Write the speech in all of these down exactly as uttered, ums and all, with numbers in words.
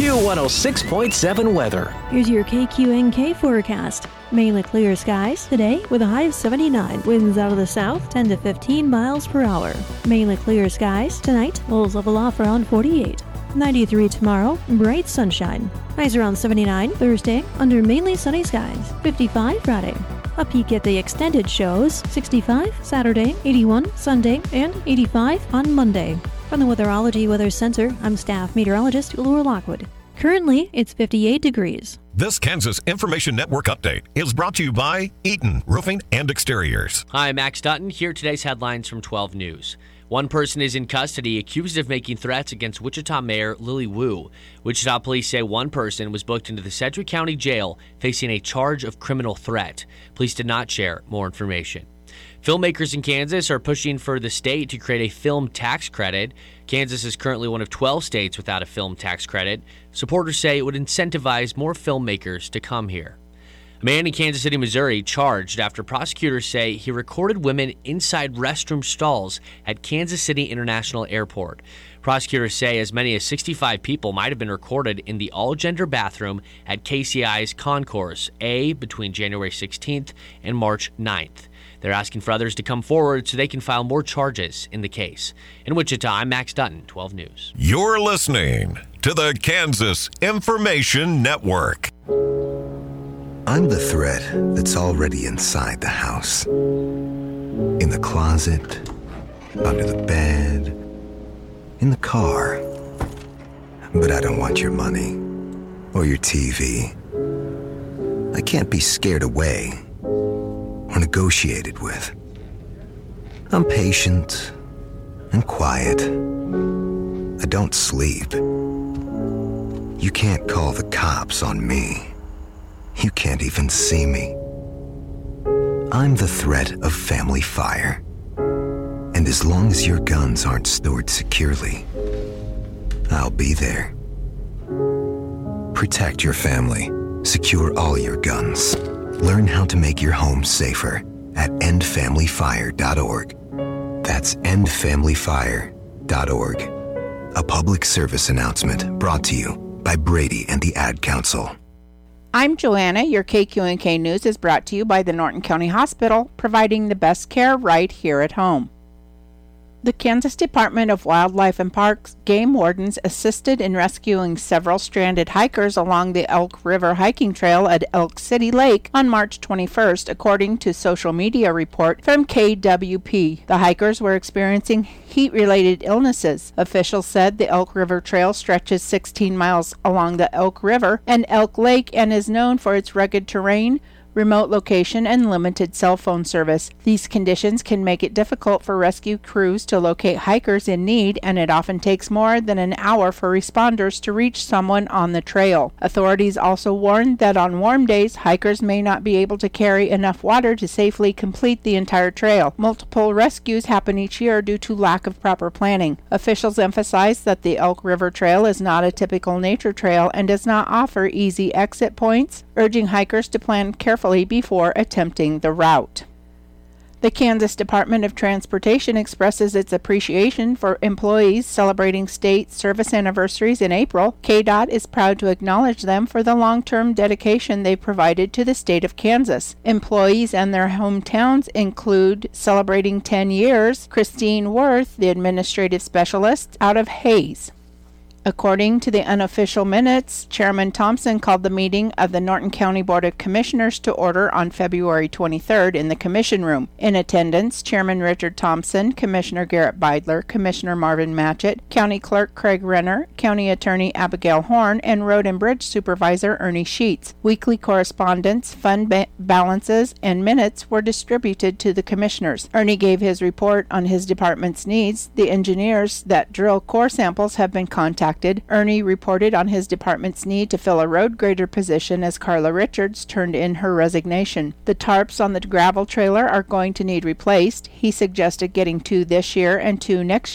Q one oh six point seven weather. Here's your K Q N K forecast. Mainly clear skies today with a high of seventy-nine. Winds out of the south ten to fifteen miles per hour. Mainly clear skies tonight. Lows level off around forty-eight. ninety-three tomorrow. Bright sunshine. Highs around seventy-nine. Thursday under mainly sunny skies. fifty-five Friday. A peek at the extended shows. sixty-five Saturday, eighty-one Sunday, and eighty-five on Monday. From the Weatherology Weather Center, I'm staff meteorologist Laura Lockwood. Currently, it's fifty-eight degrees. This Kansas Information Network update is brought to you by Eaton Roofing and Exteriors. Hi, I'm Max Dutton. Here are today's headlines from twelve News. One person is in custody accused of making threats against Wichita Mayor Lily Wu. Wichita police say one person was booked into the Sedgwick County Jail facing a charge of criminal threat. Police did not share more information. Filmmakers in Kansas are pushing for the state to create a film tax credit. Kansas is currently one of twelve states without a film tax credit. Supporters say it would incentivize more filmmakers to come here. A man in Kansas City, Missouri, charged after prosecutors say he recorded women inside restroom stalls at Kansas City International Airport. Prosecutors say as many as sixty-five people might have been recorded in the all-gender bathroom at K C I's Concourse A between January sixteenth and March ninth. They're asking for others to come forward so they can file more charges in the case. In Wichita, I'm Max Dutton, twelve News. You're listening to the Kansas Information Network. I'm the threat that's already inside the house. In the closet, under the bed, in the car. But I don't want your money or your T V. I can't be scared away or negotiated with. I'm patient and quiet. I don't sleep. You can't call the cops on me. You can't even see me. I'm the threat of family fire. And as long as your guns aren't stored securely, I'll be there. Protect your family. Secure all your guns. Learn how to make your home safer at end family fire dot org. That's end family fire dot org. A public service announcement brought to you by Brady and the Ad Council. I'm Joanna. Your K Q N K News is brought to you by the Norton County Hospital, providing the best care right here at home. The Kansas Department of Wildlife and Parks game wardens assisted in rescuing several stranded hikers along the Elk River hiking trail at Elk City Lake on March twenty-first, according to social media report from K W P. The hikers were experiencing heat-related illnesses. Officials said the Elk River Trail stretches sixteen miles along the Elk River and Elk Lake and is known for its rugged terrain, remote location, and limited cell phone service. These conditions can make it difficult for rescue crews to locate hikers in need, and it often takes more than an hour for responders to reach someone on the trail. Authorities also warned that on warm days, hikers may not be able to carry enough water to safely complete the entire trail. Multiple rescues happen each year due to lack of proper planning. Officials emphasize that the Elk River Trail is not a typical nature trail and does not offer easy exit points, urging hikers to plan carefully before attempting the route. The Kansas Department of Transportation expresses its appreciation for employees celebrating state service anniversaries in April. K D O T is proud to acknowledge them for the long-term dedication they provided to the state of Kansas. Employees and their hometowns include celebrating ten years, Christine Worth, the administrative specialist out of Hayes. According to the unofficial minutes, Chairman Thompson called the meeting of the Norton County Board of Commissioners to order on February twenty-third in the Commission Room. In attendance, Chairman Richard Thompson, Commissioner Garrett Beidler, Commissioner Marvin Matchett, County Clerk Craig Renner, County Attorney Abigail Horn, and Road and Bridge Supervisor Ernie Sheets. Weekly correspondence, fund ba- balances, and minutes were distributed to the commissioners. Ernie gave his report on his department's needs. The engineers that drill core samples have been contacted. Ernie reported on his department's need to fill a road grader position as Carla Richards turned in her resignation. The tarps on the gravel trailer are going to need replaced. He suggested getting two this year and two next year.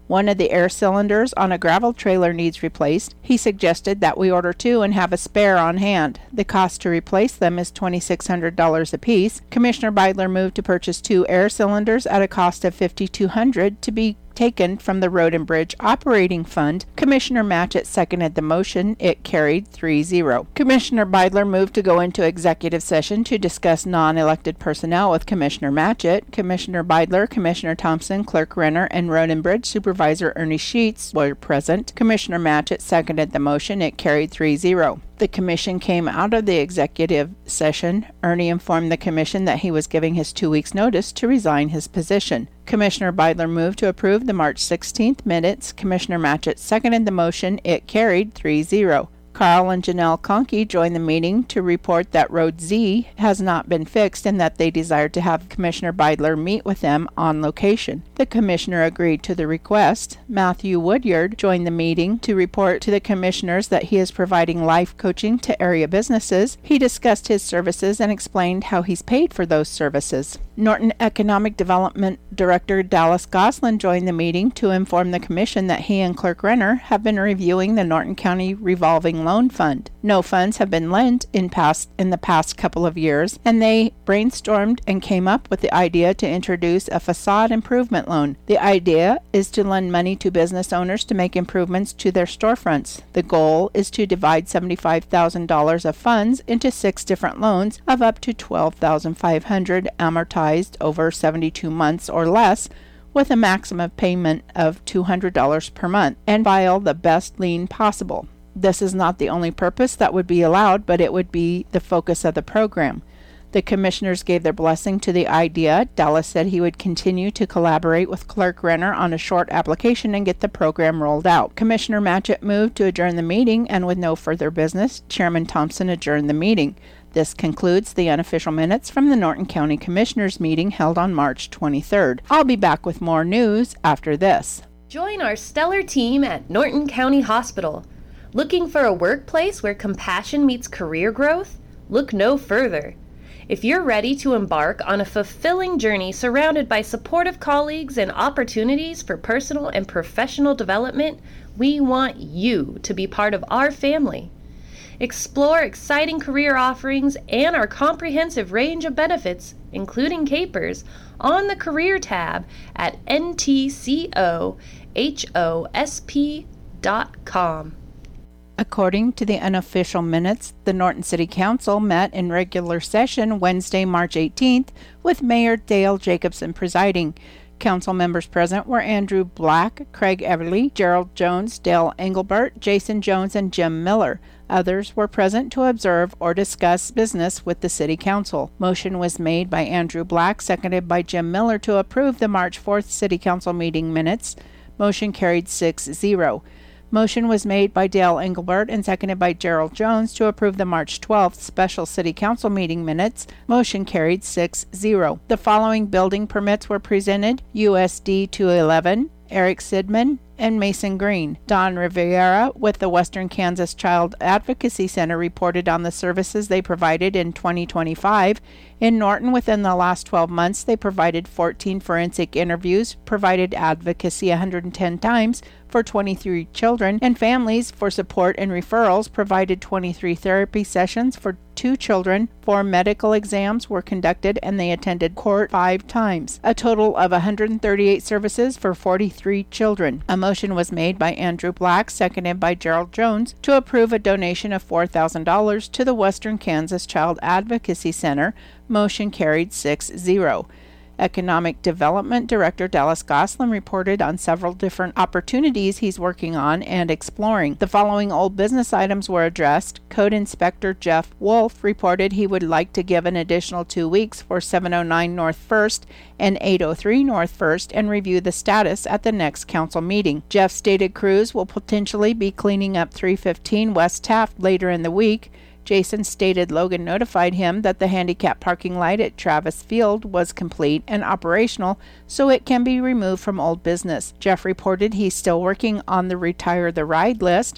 One of the air cylinders on a gravel trailer needs replaced. He suggested that we order two and have a spare on hand. The cost to replace them is two thousand six hundred dollars apiece. Commissioner Beidler moved to purchase two air cylinders at a cost of five thousand two hundred dollars to be taken from the Road and Bridge Operating Fund. Commissioner Matchett seconded the motion. It carried three zero. Commissioner Beidler moved to go into executive session to discuss non-elected personnel with Commissioner Matchett. Commissioner Beidler, Commissioner Thompson, Clerk Renner, and Road and Bridge Supervisor Ernie Sheets were present. Commissioner Matchett seconded the motion. It carried three zero. The commission came out of the executive session. Ernie informed the commission that he was giving his two weeks' notice to resign his position. Commissioner Beidler moved to approve the March sixteenth minutes. Commissioner Matchett seconded the motion. It carried three zero. Carl and Janelle Conkey joined the meeting to report that Road Z has not been fixed and that they desired to have Commissioner Beidler meet with them on location. The commissioner agreed to the request. Matthew Woodyard joined the meeting to report to the commissioners that he is providing life coaching to area businesses. He discussed his services and explained how he's paid for those services. Norton Economic Development Director Dallas Goslin joined the meeting to inform the commission that he and Clerk Renner have been reviewing the Norton County Revolving Loan Fund. No funds have been lent in past in the past couple of years, and they brainstormed and came up with the idea to introduce a facade improvement loan. The idea is to lend money to business owners to make improvements to their storefronts. The goal is to divide seventy-five thousand dollars of funds into six different loans of up to twelve thousand five hundred dollars amortized over seventy-two months or less, with a maximum payment of two hundred dollars per month, and file the best lien possible. This is not the only purpose that would be allowed, but it would be the focus of the program. The commissioners gave their blessing to the idea. Dallas said he would continue to collaborate with Clerk Renner on a short application and get the program rolled out. Commissioner Matchett moved to adjourn the meeting, and with no further business, Chairman Thompson adjourned the meeting. This concludes the unofficial minutes from the Norton County Commissioners meeting held on March twenty-third. I'll be back with more news after this. Join our stellar team at Norton County Hospital. Looking for a workplace where compassion meets career growth? Look no further. If you're ready to embark on a fulfilling journey surrounded by supportive colleagues and opportunities for personal and professional development, we want you to be part of our family. Explore exciting career offerings and our comprehensive range of benefits, including capers, on the Career tab at N T C O H O S P dot com. According to the unofficial minutes, the Norton City Council met in regular session Wednesday, March eighteenth, with Mayor Dale Jacobson presiding. Council members present were Andrew Black, Craig Everly, Gerald Jones, Dale Engelbert, Jason Jones, and Jim Miller. Others were present to observe or discuss business with the City Council. Motion was made by Andrew Black, seconded by Jim Miller, to approve the March fourth City Council meeting minutes. Motion carried six zero. Motion was made by Dale Engelbert and seconded by Gerald Jones to approve the March twelfth Special City Council meeting minutes. Motion carried six zero. The following building permits were presented: U S D two eleven, Eric Sidman, and Mason Green. Don Rivera with the Western Kansas Child Advocacy Center reported on the services they provided in twenty twenty-five. In Norton, within the last twelve months, they provided fourteen forensic interviews, provided advocacy one hundred ten times for twenty-three children and families for support and referrals, provided twenty-three therapy sessions for two children, four medical exams were conducted, and they attended court five times. A total of one hundred thirty-eight services for forty-three children. A motion was made by Andrew Black, seconded by Gerald Jones, to approve a donation of four thousand dollars to the Western Kansas Child Advocacy Center. Motion carried six zero. Economic Development Director Dallas Goslin reported on several different opportunities he's working on and exploring. The following old business items were addressed. Code Inspector Jeff Wolf reported he would like to give an additional two weeks for seven oh nine North First and eight oh three North First and review the status at the next council meeting. Jeff stated crews will potentially be cleaning up three fifteen West Taft later in the week. Jason stated Logan notified him that the handicap parking light at Travis Field was complete and operational, so it can be removed from old business. Jeff reported he's still working on the Retire the Ride list.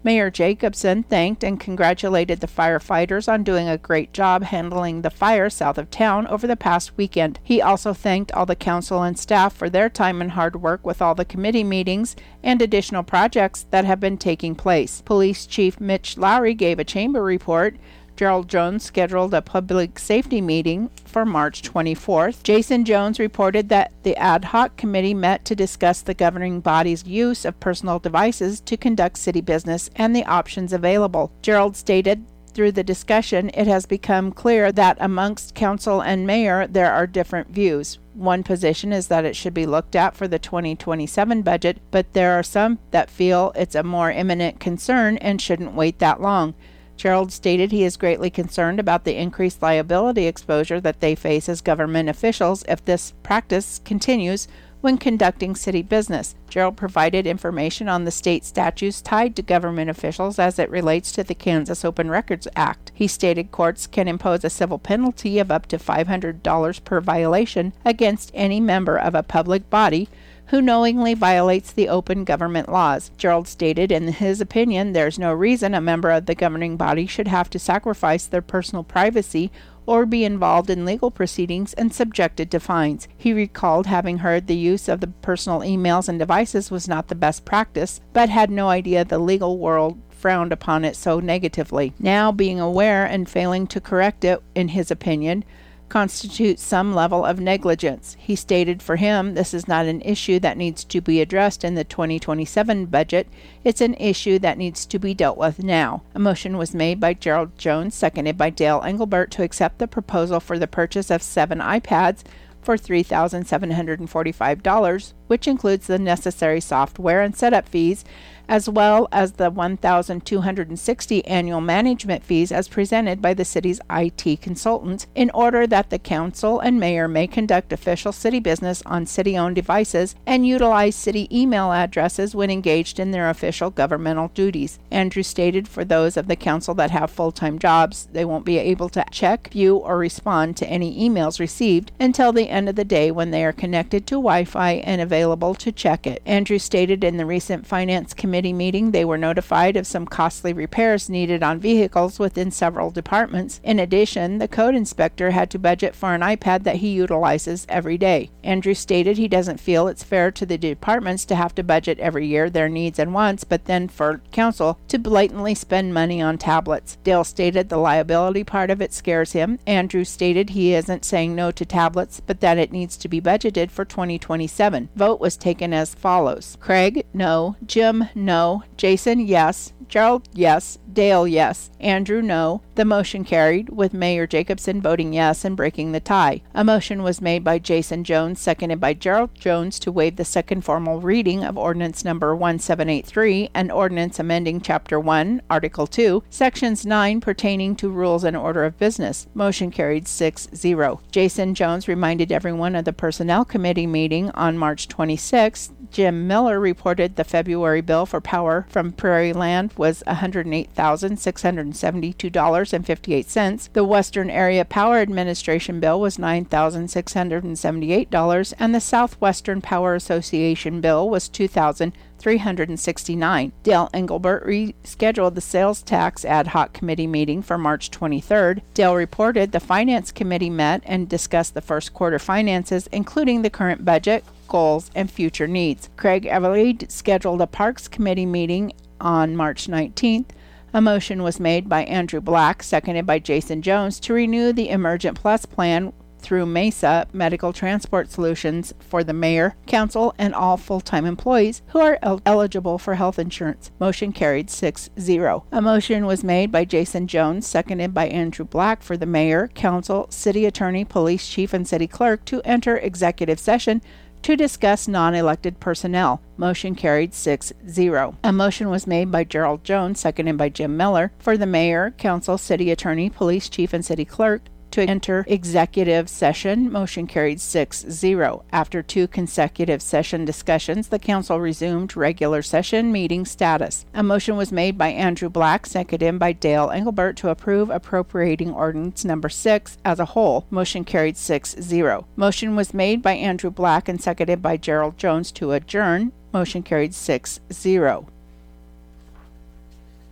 Mayor Jacobson thanked and congratulated the firefighters on doing a great job handling the fire south of town over the past weekend. He also thanked all the council and staff for their time and hard work with all the committee meetings and additional projects that have been taking place. Police Chief Mitch Lowry gave a chamber report. Gerald Jones scheduled a public safety meeting for March twenty-fourth. Jason Jones reported that the ad hoc committee met to discuss the governing body's use of personal devices to conduct city business and the options available. Gerald stated, through the discussion, it has become clear that amongst council and mayor there are different views. One position is that it should be looked at for the twenty twenty-seven budget, but there are some that feel it's a more imminent concern and shouldn't wait that long. Gerald stated he is greatly concerned about the increased liability exposure that they face as government officials if this practice continues when conducting city business. Gerald provided information on the state statutes tied to government officials as it relates to the Kansas Open Records Act. He stated courts can impose a civil penalty of up to five hundred dollars per violation against any member of a public body who knowingly violates the open government laws. Gerald stated, in his opinion, there's no reason a member of the governing body should have to sacrifice their personal privacy or be involved in legal proceedings and subjected to fines. He recalled having heard the use of the personal emails and devices was not the best practice, but had no idea the legal world frowned upon it so negatively. Now, being aware and failing to correct it, in his opinion, constitutes some level of negligence. He stated for him, this is not an issue that needs to be addressed in the twenty twenty-seven budget. It's an issue that needs to be dealt with now. A motion was made by Gerald Jones, seconded by Dale Engelbert, to accept the proposal for the purchase of seven iPads for three thousand seven hundred forty-five dollars, which includes the necessary software and setup fees, as well as the one thousand two hundred sixty dollars annual management fees as presented by the city's I T consultant, in order that the council and mayor may conduct official city business on city-owned devices and utilize city email addresses when engaged in their official governmental duties. Andrew stated for those of the council that have full-time jobs, they won't be able to check, view, or respond to any emails received until the end of the day when they are connected to Wi-Fi and available to check it. Andrew stated in the recent Finance Committee meeting they were notified of some costly repairs needed on vehicles within several departments. In addition, the code inspector had to budget for an iPad that he utilizes every day. Andrew stated he doesn't feel it's fair to the departments to have to budget every year their needs and wants, but then for council to blatantly spend money on tablets. Dale stated the liability part of it scares him. Andrew stated he isn't saying no to tablets, but that it needs to be budgeted for twenty twenty-seven. Vote was taken as follows: Craig, no; Jim, no; Jason, yes; Gerald, yes; Dale, yes; Andrew, no. The motion carried, with Mayor Jacobson voting yes and breaking the tie. A motion was made by Jason Jones, seconded by Gerald Jones, to waive the second formal reading of ordinance number one seven eight three, an ordinance amending Chapter one, Article two, Sections nine pertaining to rules and order of business. Motion carried six zero. Jason Jones reminded everyone of the Personnel Committee meeting on March twenty-sixth. Jim Miller reported the February bill for power from Prairie Land was one hundred eight thousand six hundred seventy-two dollars and fifty-eight cents. The Western Area Power Administration bill was nine thousand six hundred seventy-eight dollars, and the Southwestern Power Association bill was two thousand three hundred sixty-nine dollars. Dale Engelbert rescheduled the Sales Tax Ad Hoc Committee meeting for March twenty-third. Dale reported the Finance Committee met and discussed the first quarter finances, including the current budget, goals, and future needs. Craig Everly scheduled a Parks Committee meeting on March nineteenth. A motion was made by Andrew Black, seconded by Jason Jones, to renew the Emergent Plus plan through Mesa Medical Transport Solutions for the mayor, council, and all full-time employees who are el- eligible for health insurance. Motion carried six zero. A motion was made by Jason Jones, seconded by Andrew Black, for the mayor, council, city attorney, police chief, and city clerk to enter executive session to discuss non-elected personnel. Motion carried six zero. A motion was made by Gerald Jones, seconded by Jim Miller, for the mayor, council, city attorney, police chief, and city clerk to enter executive session. Motion carried six zero. After two consecutive session discussions, the council resumed regular session meeting status. A motion was made by Andrew Black, seconded by Dale Engelbert, to approve appropriating ordinance number six as a whole. Motion carried six zero. Motion was made by Andrew Black and seconded by Gerald Jones to adjourn. Motion carried six zero.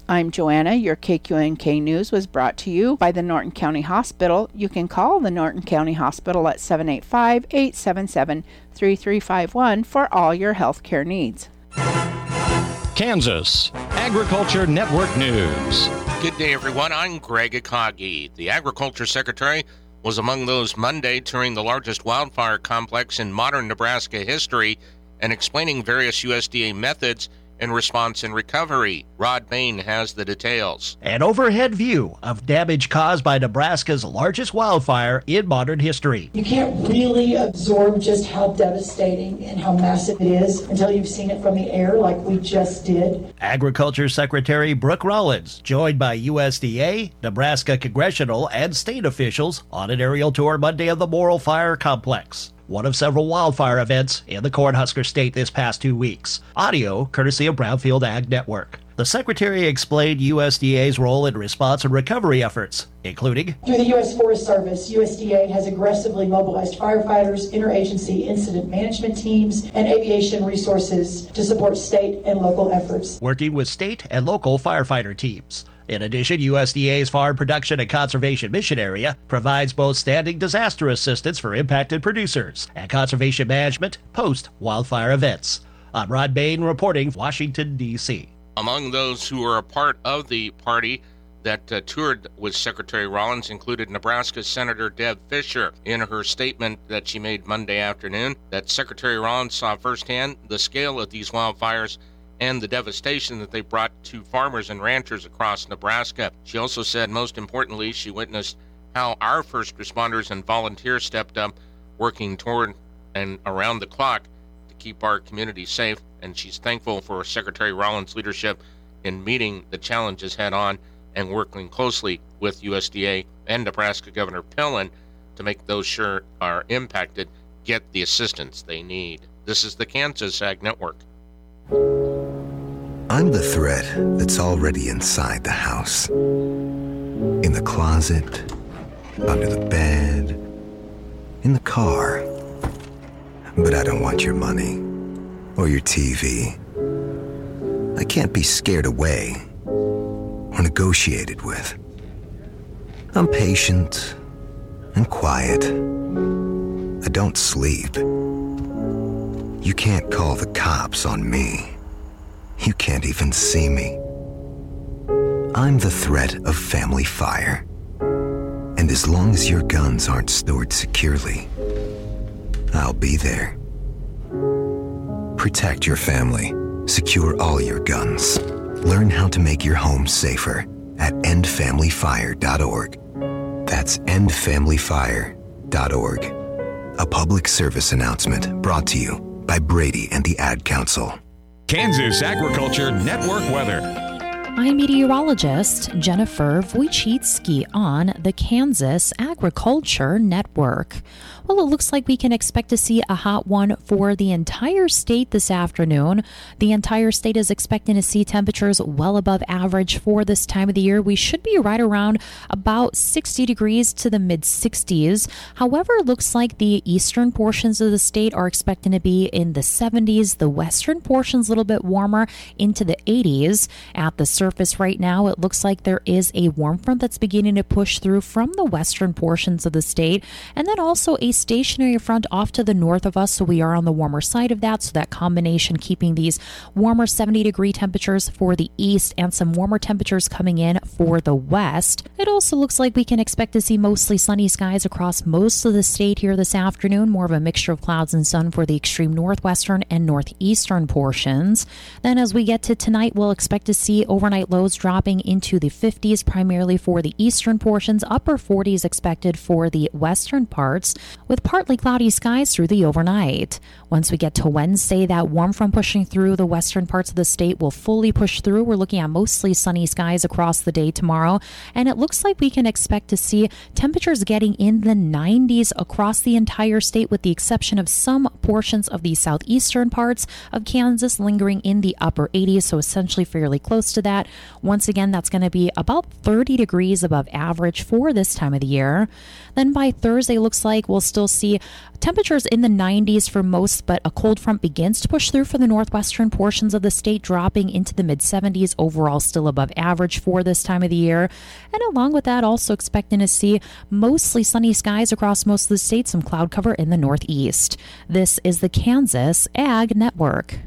I'm Joanna. Your K Q N K News was brought to you by the Norton County Hospital. You can call the Norton County Hospital at seven eight five, eight seven seven, three three five one for all your health care needs. Kansas Agriculture Network News. Good day, everyone. I'm Greg Akagi. The Agriculture Secretary was among those Monday touring the largest wildfire complex in modern Nebraska history and explaining various U S D A methods in response and recovery. Rod Bain has the details. An overhead view of damage caused by Nebraska's largest wildfire in modern history. You can't really absorb just how devastating and how massive it is until you've seen it from the air like we just did. Agriculture Secretary Brooke Rollins, joined by U S D A, Nebraska congressional and state officials on an aerial tour Monday of the Morrill Fire Complex, one of several wildfire events in the Cornhusker State this past two weeks. Audio courtesy of Brownfield Ag Network. The Secretary explained U S D A's role in response and recovery efforts, including through the U S Forest Service. U S D A has aggressively mobilized firefighters, interagency incident management teams, and aviation resources to support state and local efforts, working with state and local firefighter teams. In addition, U S D A's Farm Production and Conservation Mission Area provides both standing disaster assistance for impacted producers and conservation management post-wildfire events. I'm Rod Bain reporting, Washington, D C Among those who were a part of the party that uh, toured with Secretary Rollins included Nebraska Senator Deb Fischer. In her statement that she made Monday afternoon, that Secretary Rollins saw firsthand the scale of these wildfires and the devastation that they brought to farmers and ranchers across Nebraska. She also said, most importantly, she witnessed how our first responders and volunteers stepped up, working toward and around the clock to keep our community safe, and she's thankful for Secretary Rollins' leadership in meeting the challenges head-on and working closely with U S D A and Nebraska Governor Pillen to make those sure are impacted get the assistance they need. This is the Kansas Ag Network. I'm the threat that's already inside the house. In the closet, under the bed, in the car. But I don't want your money or your T V. I can't be scared away or negotiated with. I'm patient and quiet. I don't sleep. You can't call the cops on me. You can't even see me. I'm the threat of family fire. And as long as your guns aren't stored securely, I'll be there. Protect your family. Secure all your guns. Learn how to make your home safer at end family fire dot org. That's end family fire dot org. A public service announcement brought to you by Brady and the Ad Council. Kansas Agriculture Network weather. I'm meteorologist Jennifer Wojcicki on the Kansas Agriculture Network. Well, it looks like we can expect to see a hot one for the entire state this afternoon. The entire state is expecting to see temperatures well above average for this time of the year. We should be right around about sixty degrees to the mid sixties. However, it looks like the eastern portions of the state are expecting to be in the seventies. The western portions a little bit warmer into the eighties. At the surface right now, it looks like there is a warm front that's beginning to push through from the western portions of the state, and then also a stationary front off to the north of us, so we are on the warmer side of that. So that combination keeping these warmer seventy degree temperatures for the east and some warmer temperatures coming in for the west. It also looks like we can expect to see mostly sunny skies across most of the state here this afternoon, more of a mixture of clouds and sun for the extreme northwestern and northeastern portions. Then as we get to tonight, we'll expect to see overnight lows dropping into the fifties, primarily for the eastern portions, upper forties expected for the western parts, with partly cloudy skies through the overnight. Once we get to Wednesday, that warm front pushing through the western parts of the state will fully push through. We're looking at mostly sunny skies across the day day tomorrow, and it looks like we can expect to see temperatures getting in the nineties across the entire state, with the exception of some portions of the southeastern parts of Kansas lingering in the upper eighties, so essentially fairly close to that. Once again, that's going to be about thirty degrees above average for this time of the year. Then by Thursday, looks like we'll still see temperatures in the nineties for most, but a cold front begins to push through for the northwestern portions of the state, dropping into the mid seventies, overall still above average for this time of the year. And along with that, also expecting to see mostly sunny skies across most of the state, some cloud cover in the northeast. This is the Kansas Ag Network.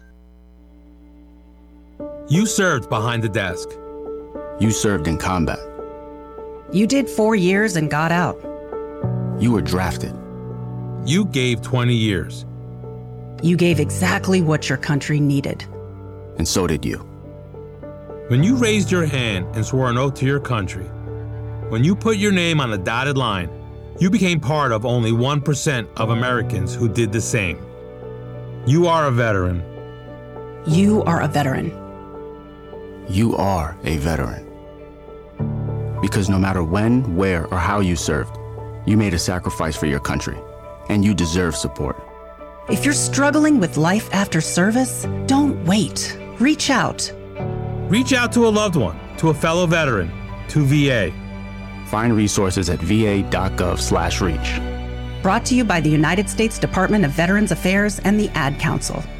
You served behind the desk. You served in combat. You did four years and got out. You were drafted. You gave twenty years. You gave exactly what your country needed. And so did you. When you raised your hand and swore an oath to your country, when you put your name on a dotted line, you became part of only one percent of Americans who did the same. You are a veteran. You are a veteran. You are a veteran. Because no matter when, where, or how you served, you made a sacrifice for your country, and you deserve support. If you're struggling with life after service, don't wait. Reach out. Reach out to a loved one, to a fellow veteran, to V A. Find resources at va.gov slash reach. Brought to you by the United States Department of Veterans Affairs and the Ad Council.